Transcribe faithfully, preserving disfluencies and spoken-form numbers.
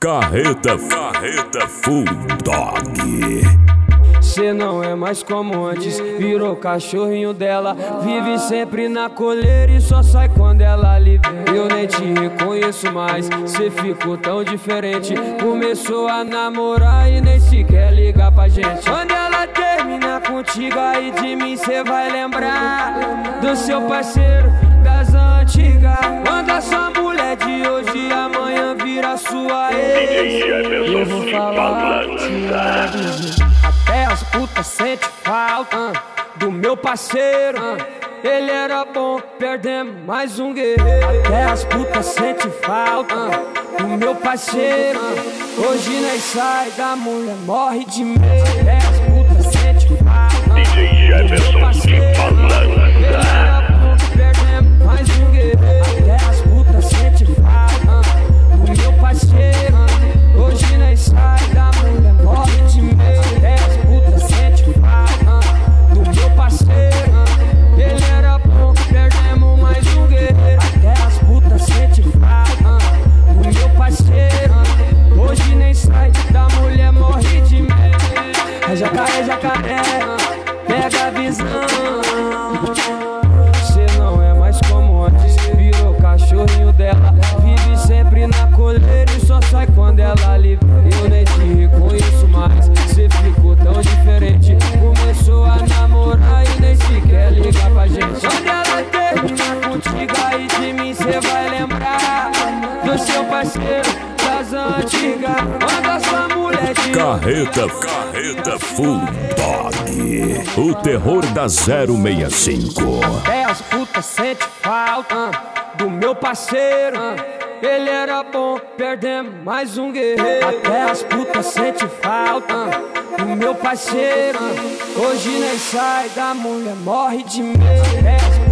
Carreta, carreta full dog. Cê não é mais como antes, virou cachorrinho dela. Vive sempre na coleira e só sai quando ela lhe vê. Eu nem te reconheço mais, cê ficou tão diferente. Começou a namorar e nem sequer liga pra gente. Quando ela termina contigo, aí de mim cê vai lembrar do seu parceiro das antigas. Quando a sua mulher de hoje amanhã vira sua ex, eu vou falar até as putas sente falta uh, do meu parceiro. uh, Ele era bom, perdemos mais um guerreiro. Até as putas sente falta uh, do meu parceiro. uh, Hoje nós sai da mulher, morre de medo. Até as putas sente falta uh, D J Jefferson de Balança. Ele era bom, perdemos mais um guerreiro. Até as putas sente falta uh, do meu parceiro. uh, Hoje nós sai da mulher, morre de medo. Jacaré, jacaré, pega a visão. Cê não é mais como antes, virou cachorrinho dela. Vive sempre na coleira e só sai quando ela lhe vê. Eu nem te reconheço mais, cê ficou tão diferente. Começou a namorar e nem sequer liga pra gente. Quando ela termina contigo, aí de mim cê vai lembrar do seu parceiro das antigas. Quando a sua mulher de Carreta, carreta full dog. O terror da zero seis cinco. Até as putas sente falta uh, do meu parceiro. uh, Ele era bom, perdemos mais um guerreiro. Até as putas sente falta uh, do meu parceiro. uh, Hoje nós sai da mulher, morre de medo.